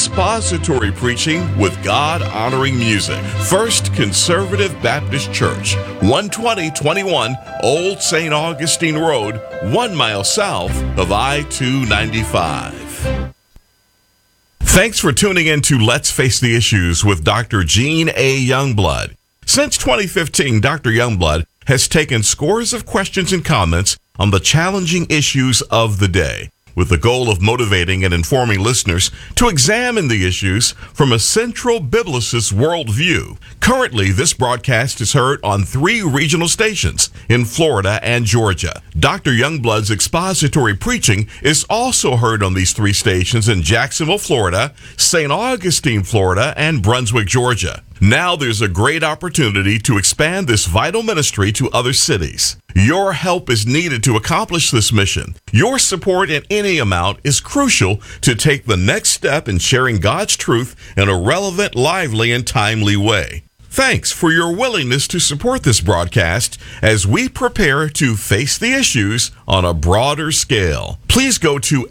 expository preaching with God-honoring music. First Conservative Baptist Church, 12021 Old St. Augustine Road, 1 mile south of I-295. Thanks for tuning in to Let's Face the Issues with Dr. Gene A. Youngblood. Since 2015, Dr. Youngblood has taken scores of questions and comments on the challenging issues of the day, with the goal of motivating and informing listeners to examine the issues from a central biblicist worldview. Currently, this broadcast is heard on 3 regional stations in Florida and Georgia. Dr. Youngblood's expository preaching is also heard on these 3 stations in Jacksonville, Florida, St. Augustine, Florida, and Brunswick, Georgia. Now there's a great opportunity to expand this vital ministry to other cities. Your help is needed to accomplish this mission. Your support in any amount is crucial to take the next step in sharing God's truth in a relevant, lively, and timely way. Thanks for your willingness to support this broadcast as we prepare to face the issues on a broader scale. Please go to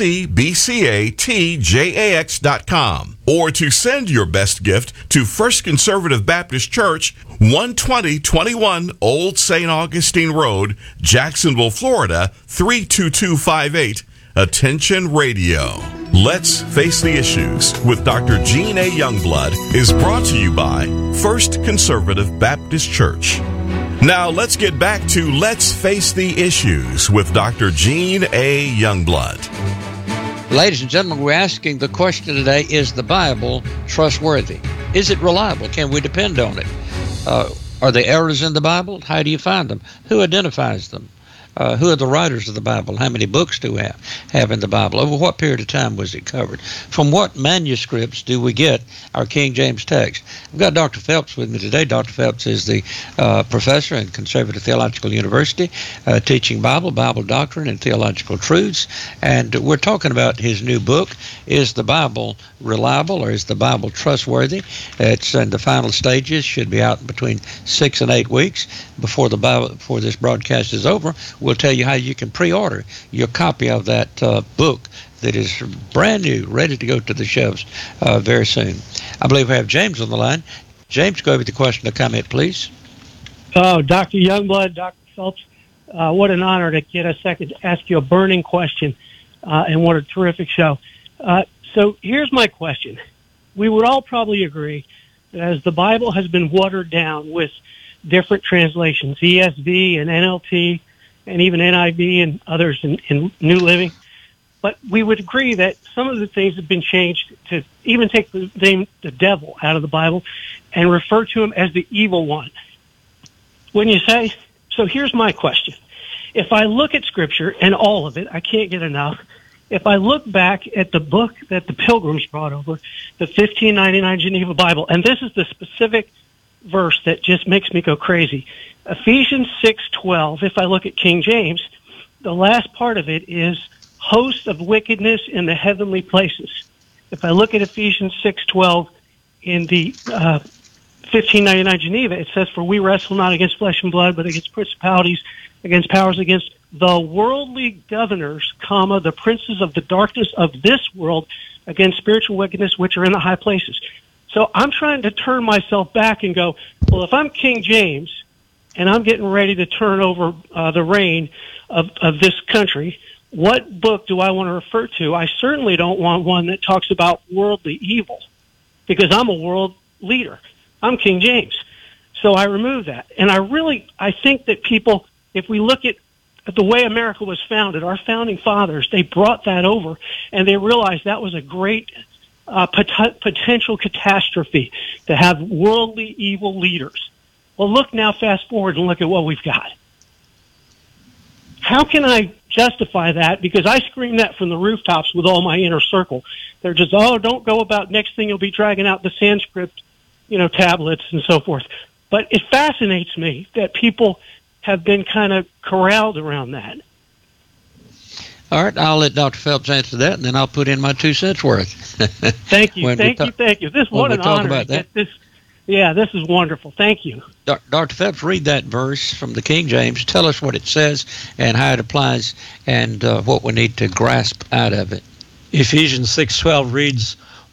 fcbcatjax.com or to send your best gift to First Conservative Baptist Church, 12021 Old St. Augustine Road, Jacksonville, Florida, 32258. Attention Radio. Let's Face the Issues with Dr. Gene A. Youngblood is brought to you by First Conservative Baptist Church. Now let's get back to Let's Face the Issues with Dr. Gene A. Youngblood. Ladies and gentlemen, we're asking the question today, is the Bible trustworthy? Is it reliable? Can we depend on it? Are there errors in the Bible? How do you find them? Who identifies them? Who are the writers of the Bible? How many books do we have in the Bible? Over what period of time was it covered? From what manuscripts do we get our King James text? I've got Dr. Phelps with me today. Dr. Phelps is the professor in Conservative Theological University, teaching Bible doctrine, and theological truths. And we're talking about his new book, Is the Bible Reliable, or Is the Bible Trustworthy? It's in the final stages, should be out between 6 and 8 weeks before this broadcast is over. We'll tell you how you can pre-order your copy of that book that is brand new, ready to go to the shelves very soon. I believe we have James on the line. James, go with the question or comment, please. Oh, Dr. Youngblood, Dr. Phelps, what an honor to get a second to ask you a burning question, and what a terrific show. So here's my question. We would all probably agree that as the Bible has been watered down with different translations, ESV and NLT, and even NIV and others in New Living. But we would agree that some of the things have been changed to even take the name the devil out of the Bible and refer to him as the evil one. Wouldn't you say? So here's my question. If I look at Scripture, and all of it, I can't get enough, if I look back at the book that the Pilgrims brought over, the 1599 Geneva Bible, and this is the specific verse that just makes me go crazy. Ephesians 6:12, if I look at King James, the last part of it is host of wickedness in the heavenly places. If I look at Ephesians 6:12 in the 1599 Geneva, it says, for we wrestle not against flesh and blood, but against principalities, against powers, against the worldly governors, the princes of the darkness of this world, against spiritual wickedness which are in the high places. So I'm trying to turn myself back and go, well, if I'm King James and I'm getting ready to turn over the reign of this country, what book do I want to refer to? I certainly don't want one that talks about worldly evil, because I'm a world leader. I'm King James. So I remove that. And I think that people, if we look at the way America was founded, our founding fathers, they brought that over, and they realized that was a great potential catastrophe to have worldly evil leaders. Well, look now, fast forward and look at what we've got. How can I justify that? Because I scream that from the rooftops with all my inner circle. They're just, don't go about, next thing you'll be dragging out the Sanskrit, tablets and so forth. But it fascinates me that people have been kind of corralled around that. All right, I'll let Dr. Phelps answer that, and then I'll put in my 2 cents worth. Thank you. Thank you. This what an honor. About that. This is wonderful. Thank you. Dr. Phelps, read that verse from the King James. Tell us what it says and how it applies, and what we need to grasp out of it. Ephesians 6:12 reads,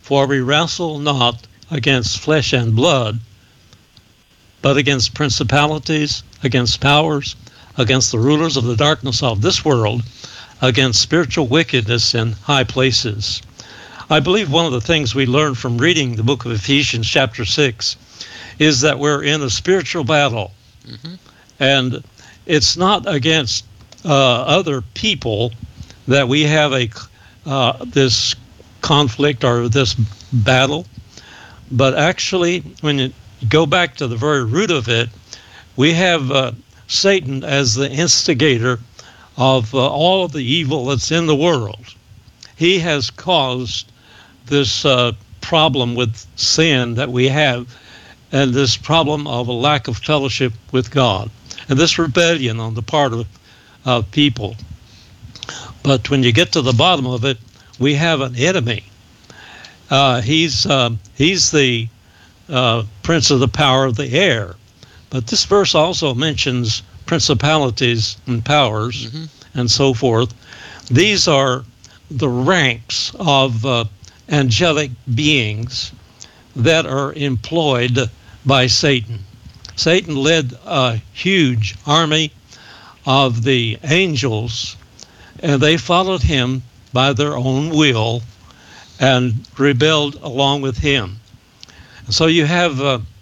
For we wrestle not against flesh and blood, but against principalities, against powers, against the rulers of the darkness of this world, against spiritual wickedness in high places. I believe one of the things we learn from reading the book of Ephesians chapter 6 is that we're in a spiritual battle. Mm-hmm. And it's not against other people that we have this conflict or this battle, but actually, when you go back to the very root of it, we have Satan as the instigator of all of the evil that's in the world. He has caused this problem with sin that we have, and this problem of a lack of fellowship with God, and this rebellion on the part of people. But when you get to the bottom of it, we have an enemy. He's the prince of the power of the air. But this verse also mentions principalities and powers, mm-hmm. and so forth. These are the ranks of angelic beings that are employed by Satan. Satan led a huge army of the angels, and they followed him by their own will and rebelled along with him. So you have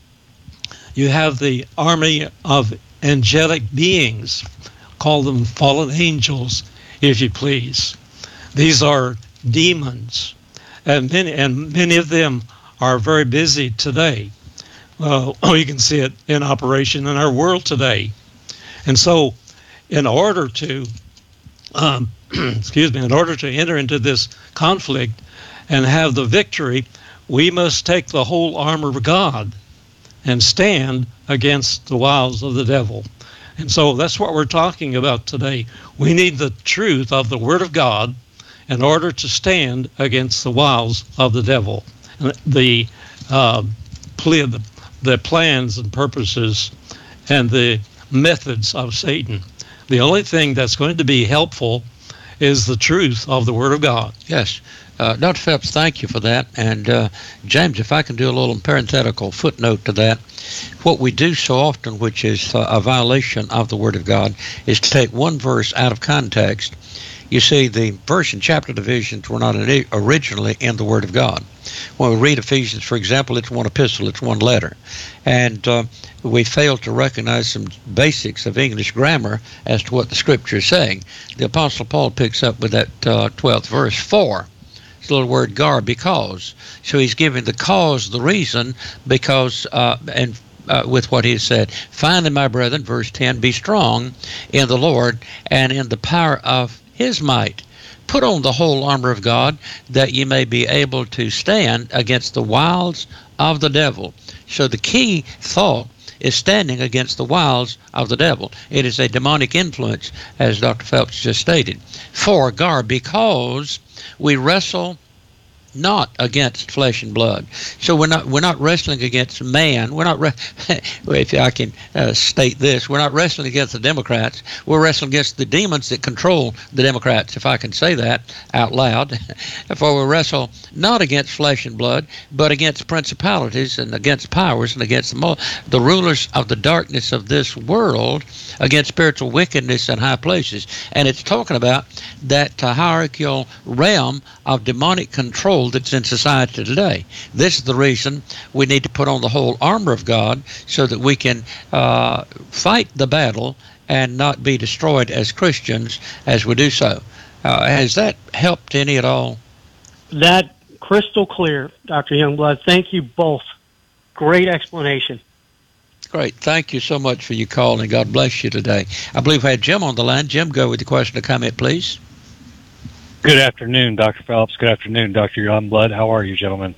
the army of angelic beings, call them fallen angels, if you please. These are demons, and many of them are very busy today. You can see it in operation in our world today. And so, in order to in order to enter into this conflict and have the victory, we must take the whole armor of God and stand against the wiles of the devil. And so that's what we're talking about today. We need the truth of the Word of God in order to stand against the wiles of the devil, the plans and purposes and the methods of Satan. The only thing that's going to be helpful is the truth of the Word of God. Yes. Dr. Phelps, thank you for that. And James, if I can do a little parenthetical footnote to that, what we do so often, which is a violation of the Word of God, is to take one verse out of context. You see, the verse and chapter divisions were not originally in the Word of God. When we read Ephesians, for example, it's one epistle, it's one letter. And we fail to recognize some basics of English grammar as to what the Scripture is saying. The Apostle Paul picks up with that 12th verse, for. It's the little word gar, because. So he's giving the cause, the reason, because, with what he said. Finally, my brethren, verse 10, be strong in the Lord and in the power of his might. Put on the whole armor of God, that ye may be able to stand against the wiles of the devil. So the key thought is standing against the wiles of the devil. It is a demonic influence, as Dr. Phelps just stated. For, gar, because we wrestle not against flesh and blood. So we're not wrestling against man. We're not if I can state this, we're not wrestling against the Democrats. We're wrestling against the demons that control the Democrats, if I can say that out loud. For we wrestle not against flesh and blood, but against principalities and against powers and against the rulers of the darkness of this world, against spiritual wickedness in high places. And it's talking about that hierarchical realm of demonic control that's in society today. This is the reason we need to put on the whole armor of God, so that we can fight the battle and not be destroyed as Christians as we do so. Has that helped any at all? That crystal clear, Dr. Youngblood. Thank you both. Great explanation. Great. Thank you so much for your call, and God bless you today. I believe we had Jim on the line. Jim, go with the question or comment, please. Good afternoon, Dr. Phelps. Good afternoon, Dr. Youngblood. How are you, gentlemen?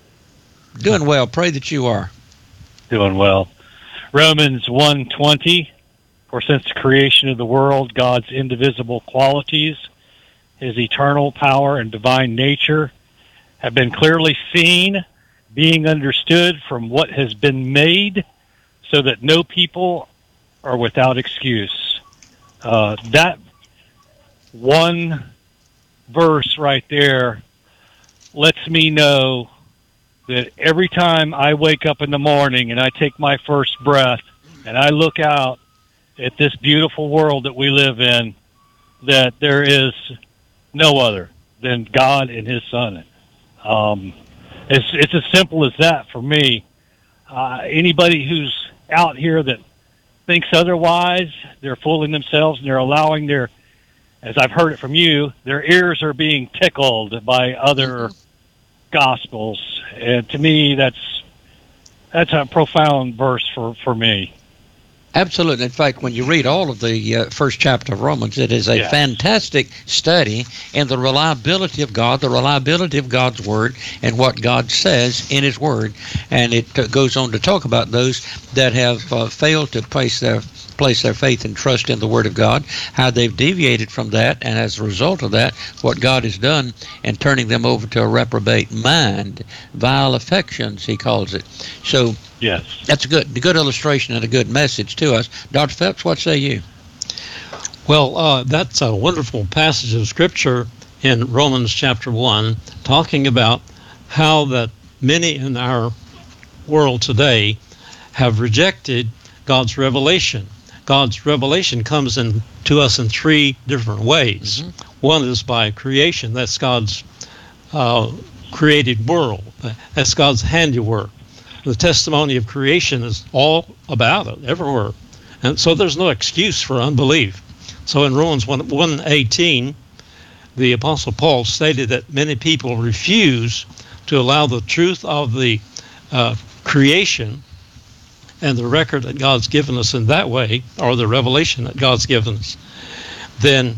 Doing well. Pray that you are. Doing well. Romans 1:20, for since the creation of the world, God's indivisible qualities, his eternal power and divine nature have been clearly seen, being understood from what has been made, so that no people are without excuse. That one verse right there lets me know that every time I wake up in the morning and I take my first breath and I look out at this beautiful world that we live in, that there is no other than God and His Son. It's as simple as that for me. Anybody who's out here that thinks otherwise, they're fooling themselves, and they're allowing their, as I've heard it from you, their ears are being tickled by other gospels. And to me, that's a profound verse for me. Absolutely. In fact, when you read all of the first chapter of Romans, it is a fantastic study in the reliability of God, the reliability of God's Word, and what God says in His Word. And it goes on to talk about those that have failed to place their faith and trust in the Word of God, how they've deviated from that, and as a result of that, what God has done in turning them over to a reprobate mind, vile affections, He calls it. So yes, that's a good illustration and a good message to us. Dr. Phelps, what say you? Well, that's a wonderful passage of Scripture in Romans chapter 1, talking about how that many in our world today have rejected God's revelation. God's revelation comes to us in three different ways. Mm-hmm. One is by creation. That's God's created world. That's God's handiwork. The testimony of creation is all about it, everywhere. And so there's no excuse for unbelief. So in Romans 1:18, the Apostle Paul stated that many people refuse to allow the truth of the creation and the record that God's given us in that way, or the revelation that God's given us, then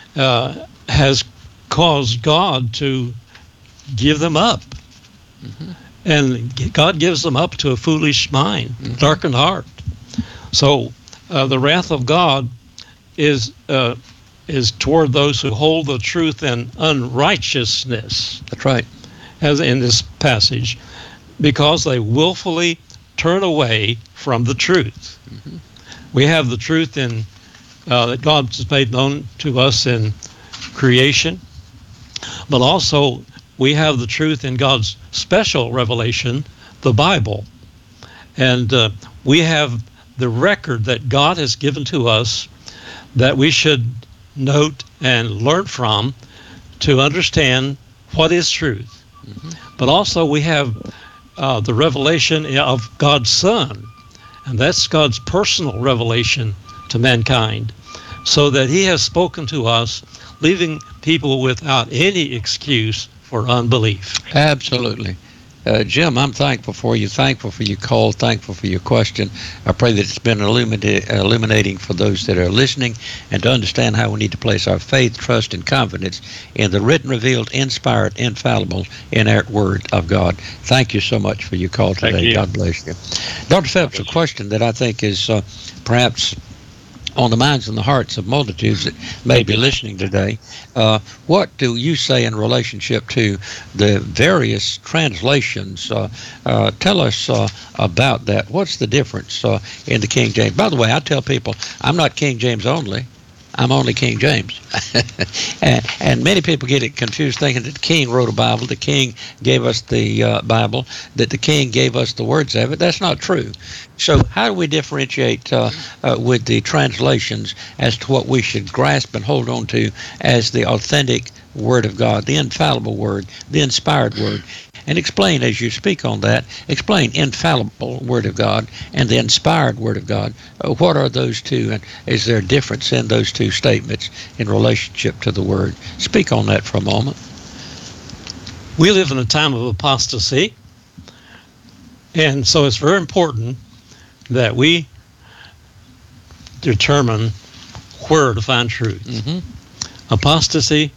has caused God to give them up. Mm-hmm. And God gives them up to a foolish mind, mm-hmm. darkened heart. So the wrath of God is toward those who hold the truth in unrighteousness. That's right. As in this passage, because they willfully turn away from the truth. Mm-hmm. We have the truth in that God has made known to us in creation, but also we have the truth in God's special revelation, the Bible. And we have the record that God has given to us that we should note and learn from to understand what is truth. Mm-hmm. But also we have the revelation of God's Son, and that's God's personal revelation to mankind, so that He has spoken to us, leaving people without any excuse for unbelief. Absolutely. Jim, I'm thankful for you call, thankful for your question. I pray that it's been illuminating for those that are listening, and to understand how we need to place our faith, trust, and confidence in the written, revealed, inspired, infallible, inerrant Word of God. Thank you so much for your call today. Thank you. God bless you. Dr. Phelps, a question that I think is perhaps on the minds and the hearts of multitudes that may be listening today. What do you say in relationship to the various translations? Tell us about that. What's the difference in the King James? By the way, I tell people I'm not King James only. I'm only King James. and many people get it confused, thinking that the King wrote a Bible, the King gave us the Bible, that the King gave us the words of it. That's not true. So how do we differentiate with the translations as to what we should grasp and hold on to as the authentic Word of God, the infallible Word, the inspired Word? And explain, as you speak on that, explain infallible Word of God and the inspired Word of God. What are those two, and is there a difference in those two statements in relationship to the Word? Speak on that for a moment. We live in a time of apostasy, and so it's very important that we determine where to find truth. Mm-hmm. Apostasy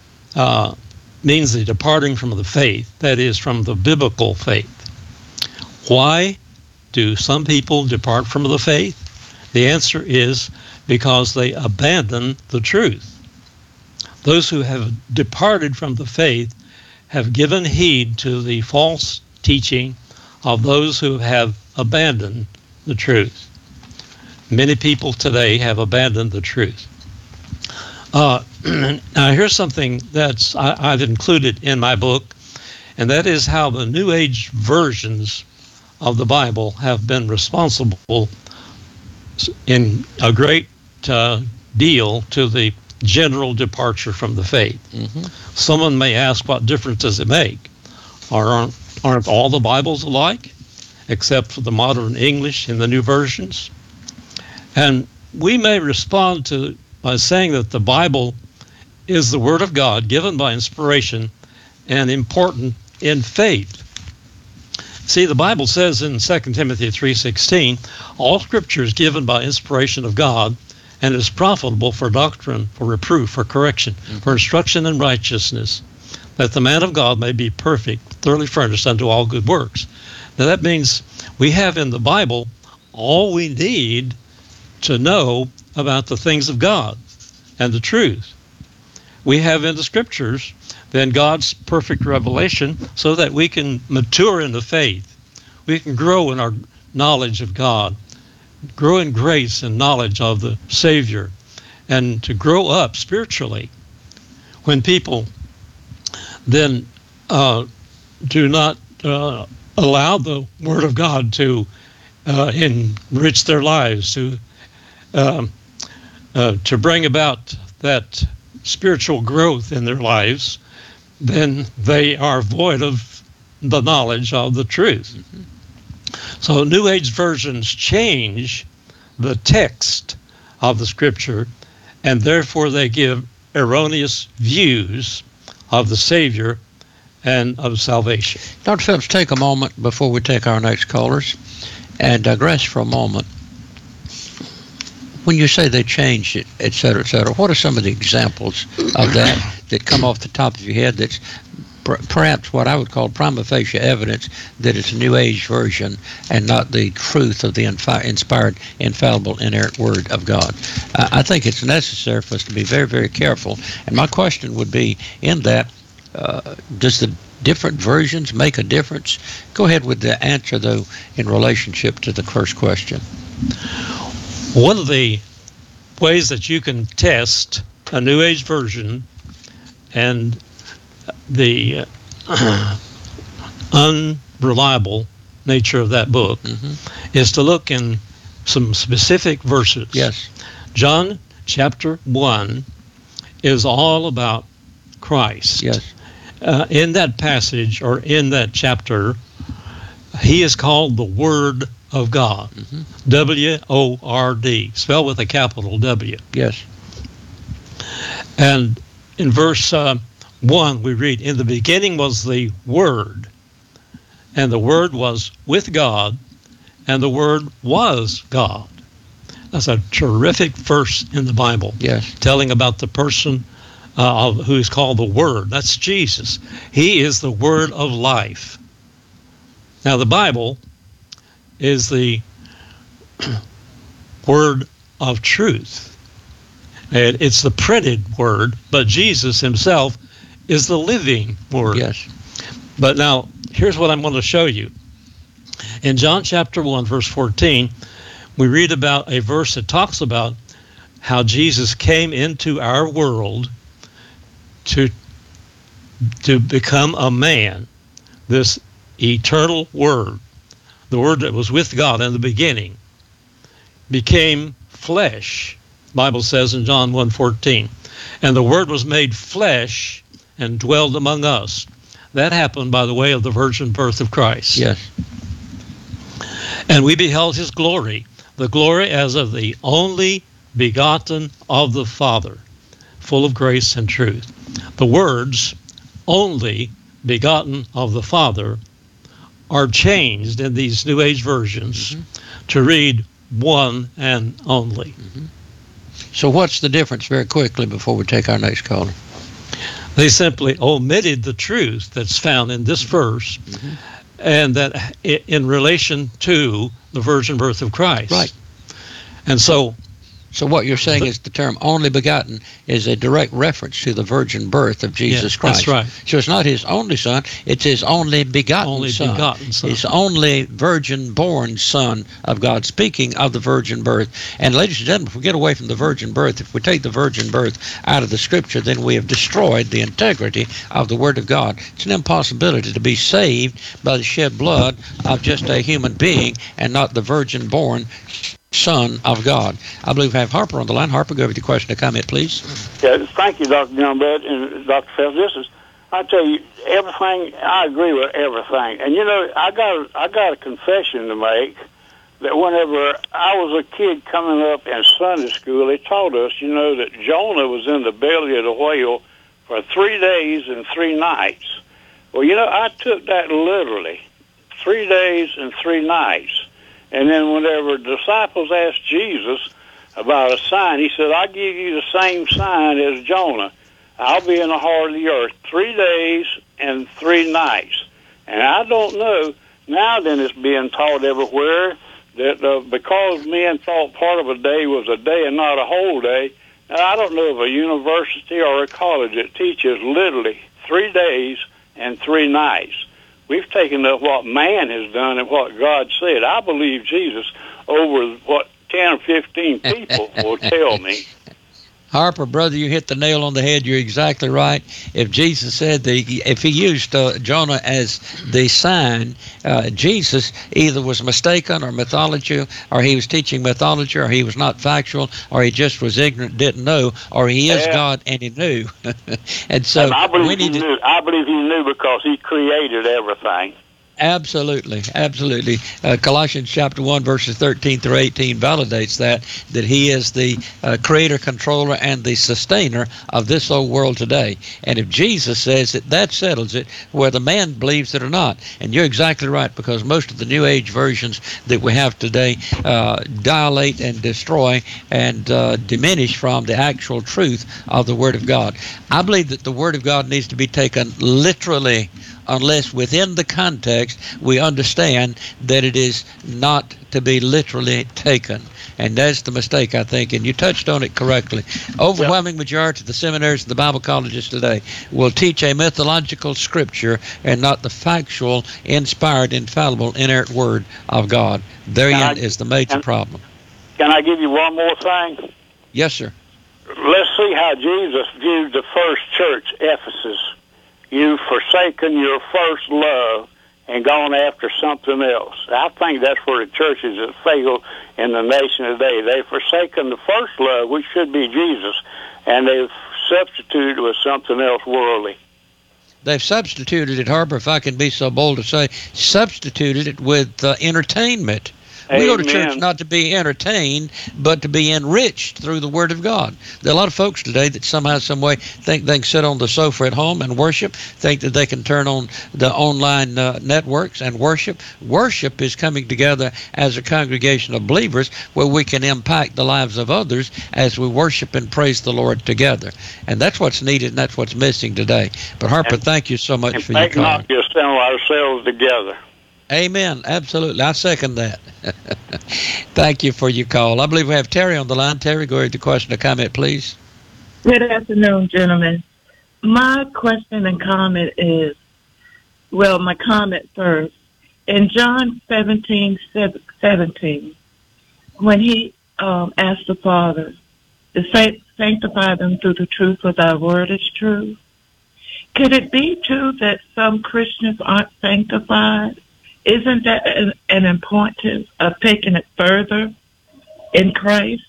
means the departing from the faith, that is, from the biblical faith. Why do some people depart from the faith? The answer is because they abandon the truth. Those who have departed from the faith have given heed to the false teaching of those who have abandoned the truth. Many people today have abandoned the truth. Now, here's something that's I've included in my book, and that is how the New Age versions of the Bible have been responsible in a great deal to the general departure from the faith. Someone may ask, what difference does it make? Aren't all the Bibles alike, except for the modern English in the new versions? And we may respond to by saying that the Bible is the Word of God given by inspiration and important in faith. See, the Bible says in 2 Timothy 3:16, all Scripture is given by inspiration of God and is profitable for doctrine, for reproof, for correction, for instruction in righteousness, that the man of God may be perfect, thoroughly furnished unto all good works. Now that means we have in the Bible all we need to know about the things of God and the truth. We have in the Scriptures then God's perfect revelation so that we can mature in the faith. We can grow in our knowledge of God, grow in grace and knowledge of the Savior, and to grow up spiritually. When people then do not allow the Word of God to enrich their lives, to bring about that spiritual growth in their lives, then they are void of the knowledge of the truth. So New Age versions change the text of the Scripture, and therefore they give erroneous views of the Savior and of salvation. Dr. Phillips, take a moment before we take our next callers and digress for a moment. When you say they changed it, et cetera, what are some of the examples of that come off the top of your head that's perhaps what I would call prima facie evidence that it's a New Age version and not the truth of the inspired, infallible, inerrant Word of God? I think it's necessary for us to be very, very careful. And my question would be, in that, does the different versions make a difference? Go ahead with the answer, though, in relationship to the first question. One of the ways that you can test a New Age version and the unreliable nature of that book is to look in some specific verses. Yes. John chapter 1 is all about Christ. Yes. In that passage, or in that chapter, he is called the Word of God. W-O-R-D, spelled with a capital W. Yes. And in verse 1, we read, in the beginning was the Word, and the Word was with God, and the Word was God. That's a terrific verse in the Bible. Yes. Telling about the person who is called the Word. That's Jesus. He is the Word of life. Now, the Bible is the Word of truth. It's the printed Word, but Jesus himself is the living Word. Yes. But now, here's what I'm going to show you. In John chapter 1, verse 14, we read about a verse that talks about how Jesus came into our world to become a man, this eternal Word, the Word that was with God in the beginning, became flesh. The Bible says in John 1:14, and the Word was made flesh and dwelled among us. That happened by the way of the virgin birth of Christ. Yes. And we beheld his glory, the glory as of the only begotten of the Father, full of grace and truth. The words, only begotten of the Father, are changed in these New Age versions to read one and only. So what's the difference, very quickly, before we take our next caller? They simply omitted the truth that's found in this verse, and that in relation to the virgin birth of Christ. Right. And so So what you're saying is the term only begotten is a direct reference to the virgin birth of Jesus Christ. That's right. So it's not his only son, it's his only begotten son. His only virgin-born son of God, speaking of the virgin birth. And ladies and gentlemen, if we get away from the virgin birth, if we take the virgin birth out of the Scripture, then we have destroyed the integrity of the Word of God. It's an impossibility to be saved by the shed blood of just a human being and not the virgin-born Son of God. I believe we have Harper on the line. Harper, go with your question or comment, please. Yeah, thank you, Dr. Youngblood and Dr. Phelps. I tell you, everything, I agree with everything. And, you know, I got a confession to make that whenever I was a kid coming up in Sunday school, they taught us, you know, that Jonah was in the belly of the whale for 3 days and 3 nights. Well, you know, I took that literally, 3 days and 3 nights. And then whenever disciples asked Jesus about a sign, he said, I give you the same sign as Jonah. I'll be in the heart of the earth 3 days and 3 nights. And I don't know, now then it's being taught everywhere that because men thought part of a day was a day and not a whole day, now I don't know of a university or a college that teaches literally 3 days and 3 nights. We've taken up what man has done and what God said. I believe Jesus over what 10 or 15 people will tell me. Harper, brother, you hit the nail on the head. You're exactly right. If Jesus said if he used Jonah as the sign, Jesus either was mistaken or mythology, or he was teaching mythology, or he was not factual, or he just was ignorant, didn't know, or he is God and he knew. And so I believe he knew. I believe he knew because he created everything. Absolutely, absolutely. Colossians chapter 1, verses 13 through 18 validates that he is the creator, controller, and the sustainer of this old world today. And if Jesus says it, that settles it, whether man believes it or not. And you're exactly right, because most of the New Age versions that we have today dilate and destroy and diminish from the actual truth of the Word of God. I believe that the Word of God needs to be taken literally, unless within the context we understand that it is not to be literally taken. And that's the mistake, I think, and you touched on it correctly. Overwhelming majority of the seminaries and the Bible colleges today will teach a mythological scripture and not the factual, inspired, infallible, inerrant Word of God. Therein is the major problem. Can I give you one more thing? Yes, sir. Let's see how Jesus viewed the first church, Ephesus. You've forsaken your first love and gone after something else. I think that's where the churches have failed in the nation today. They've forsaken the first love, which should be Jesus, and they've substituted with something else worldly. They've substituted it, Harper, if I can be so bold to say, substituted it with entertainment. We go to church not to be entertained, but to be enriched through the Word of God. There are a lot of folks today that somehow, some way, think they can sit on the sofa at home and worship, think that they can turn on the online networks and worship. Worship is coming together as a congregation of believers where we can impact the lives of others as we worship and praise the Lord together. And that's what's needed, and that's what's missing today. But Harper, thank you so much for your call. Not just assemble ourselves together. Amen. Absolutely. I second that. Thank you for your call. I believe we have Terry on the line. Terry, go ahead with the question or comment, please. Good afternoon, gentlemen. My question and comment is, well, my comment first. In John 17:17, when he asked the Father to sanctify them through the truth, for thy word is true, could it be true that some Christians aren't sanctified? Isn't that an importance of taking it further in Christ?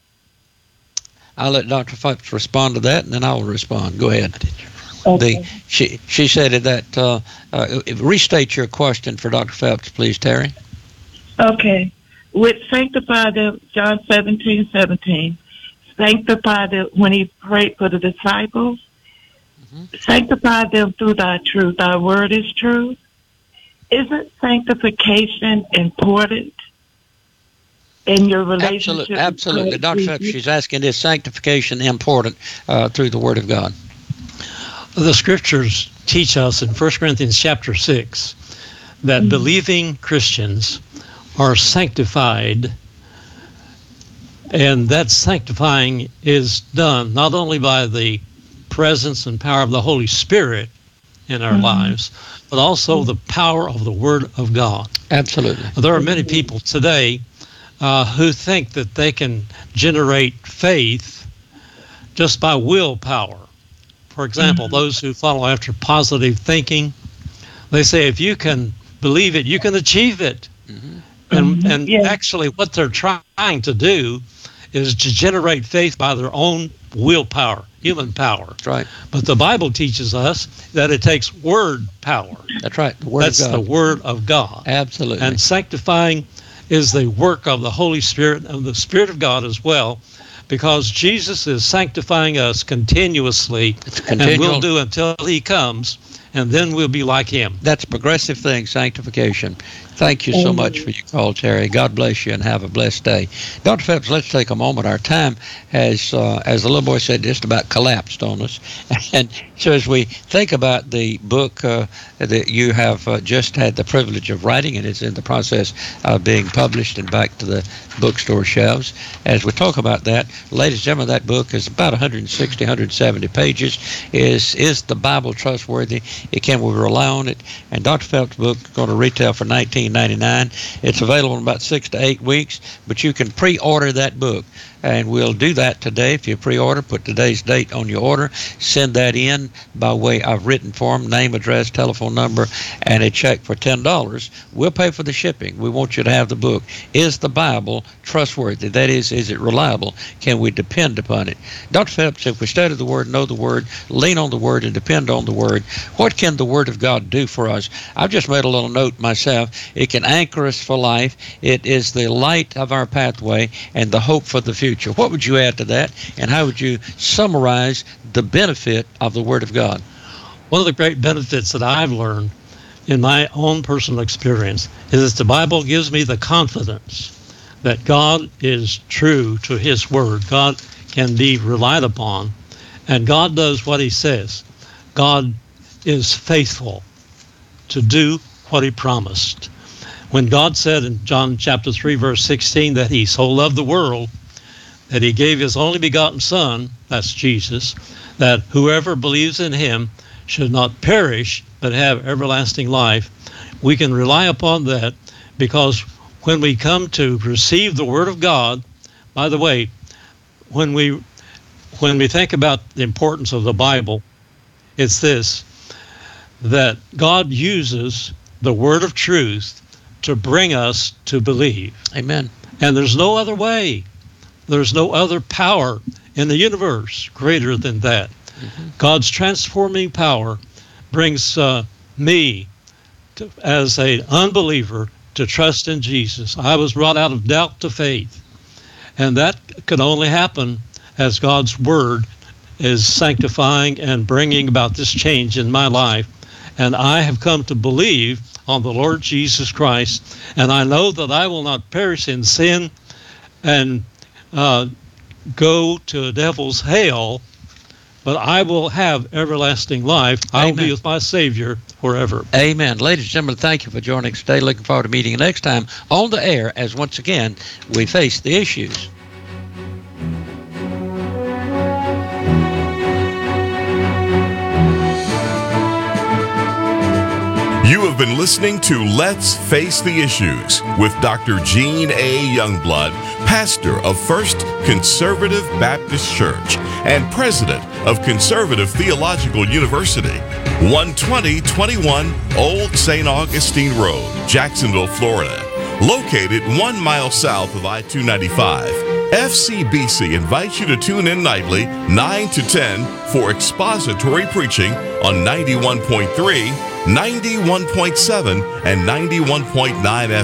I'll let Dr. Phelps respond to that, and then I'll respond. Go ahead. Okay. She said that, restate your question for Dr. Phelps, please, Terry. Okay. With sanctify them, John 17:17, sanctify them when he prayed for the disciples, sanctify them through thy truth. Thy word is true. Isn't sanctification important in your relationship? Absolutely. Dr. Phelps, she's asking, is sanctification important through the Word of God? The Scriptures teach us in 1 Corinthians chapter 6 that believing Christians are sanctified And that sanctifying is done not only by the presence and power of the Holy Spirit in our lives, but also the power of the Word of God. Absolutely. There are many people today who think that they can generate faith just by willpower. For example, those who follow after positive thinking, they say if you can believe it, you can achieve it. And actually what they're trying to do is to generate faith by their own willpower, human power. That's right. But the Bible teaches us that it takes word power. That's right. The Word That's of God. the Word of God. Absolutely. And sanctifying is the work of the Holy Spirit and the Spirit of God as well, because Jesus is sanctifying us continuously, and will do until He comes, and then we'll be like Him. That's a progressive thing, sanctification. Thank you so much for your call, Terry. God bless you and have a blessed day. Dr. Phelps, let's take a moment. Our time has, as the little boy said, just about collapsed on us. And so as we think about the book that you have just had the privilege of writing, and it's in the process of being published and back to the bookstore shelves, as we talk about that, ladies and gentlemen, that book is about 160, 170 pages. Is the Bible trustworthy? Can we rely on it? And Dr. Phelps' book is going to retail for $19.99. It's available in about 6 to 8 weeks, but you can pre-order that book. And we'll do that today. If you pre-order, put today's date on your order, send that in by way of written form, name, address, telephone number, and a check for $10. We'll pay for the shipping. We want you to have the book. Is the Bible trustworthy? That is it reliable? Can we depend upon it? Dr. Phelps, if we study the Word, know the Word, lean on the Word, and depend on the Word, what can the Word of God do for us? I've just made a little note myself. It can anchor us for life. It is the light of our pathway and the hope for the future. What would you add to that, and how would you summarize the benefit of the Word of God? One of the great benefits that I've learned in my own personal experience is that the Bible gives me the confidence that God is true to His Word. God can be relied upon, and God does what He says. God is faithful to do what He promised. When God said in John chapter 3, verse 16, that He so loved the world that He gave His only begotten Son, that's Jesus, that whoever believes in Him should not perish but have everlasting life, we can rely upon that, because when we come to receive the Word of God, by the way, when we think about the importance of the Bible, it's this, that God uses the Word of truth to bring us to believe. Amen. And there's no other way. There's no other power in the universe greater than that. God's transforming power brings me as an unbeliever to trust in Jesus. I was brought out of doubt to faith. And that could only happen as God's Word is sanctifying and bringing about this change in my life. And I have come to believe on the Lord Jesus Christ. And I know that I will not perish in sin and go to the devil's hell, but I will have everlasting life. I will be with my Savior forever. Amen. Ladies and gentlemen, thank you for joining us today. Looking forward to meeting you next time on the air as once again we face the issues. You have been listening to Let's Face the Issues with Dr. Gene A. Youngblood, pastor of First Conservative Baptist Church and president of Conservative Theological University, 12021 Old St. Augustine Road, Jacksonville, Florida. Located 1 mile south of I-295, FCBC invites you to tune in nightly 9 to 10 for expository preaching on 91.3, 91.7, and 91.9 FM.